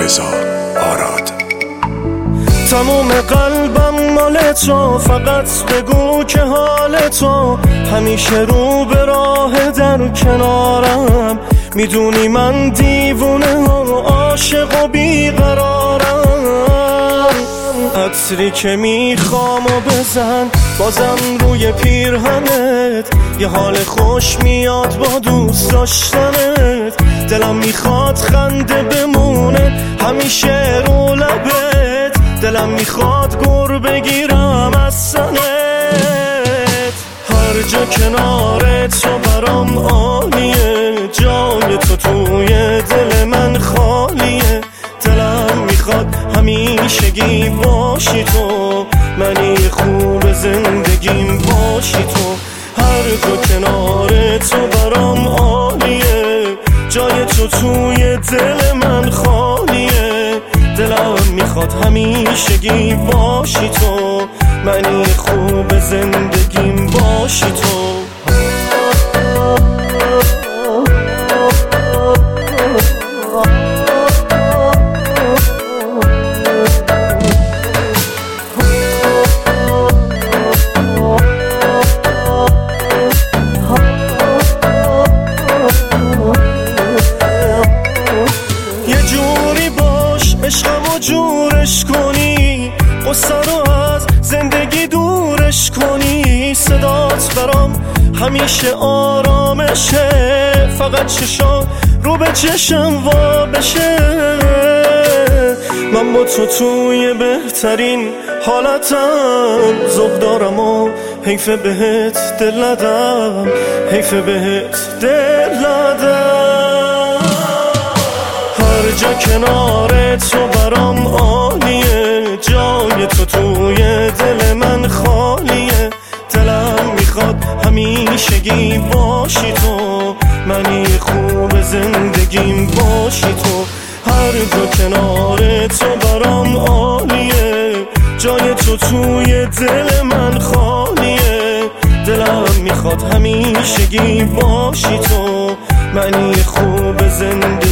رضا آراد. تموم قلبم مال تو، فقط بگو که حال تو همیشه رو به راه در کنارم. میدونی من دیوونه و عاشق و بیقرارم. عطری که میخوام و بزن بازم روی پیرهنت، یه حال خوش میاد با دوست داشتنت. دلم میخواد خنده بمونه همیشه رو لبت، دلم میخواد گر بگیرم از سنت. هر جا کنار تو برام عالیه، جای تو توی دل من خالیه. دلم میخواد همیشگی باشی تو، منی خوب زندگیم باشی تو. هر جا کنار تو برام عالیه، جای تو توی دل من خالیه. دلم میخواد همیشگی باشی تو، منی خوب زندگیم باشی تو. عشقمو جورش کنی، قصه رو از زندگی دورش کنی. صدات برام همیشه آرامشه، فقط چشام رو به چشم وا بشه. من با تو توی بهترین حالتم، ذوق دارم و حیف بهت دل ندم، حیف بهت دل ندم. هر جا کنار تو برام عالیه، جای تو توی دل من خالیه. دلم میخواد همیشگی باشی تو، منی خوب زندگیم باشی تو. هر جا کنار تو برام عالیه، جای تو توی دل من خالیه. دلم میخواد همیشگی باشی تو، منی خوب زندگیم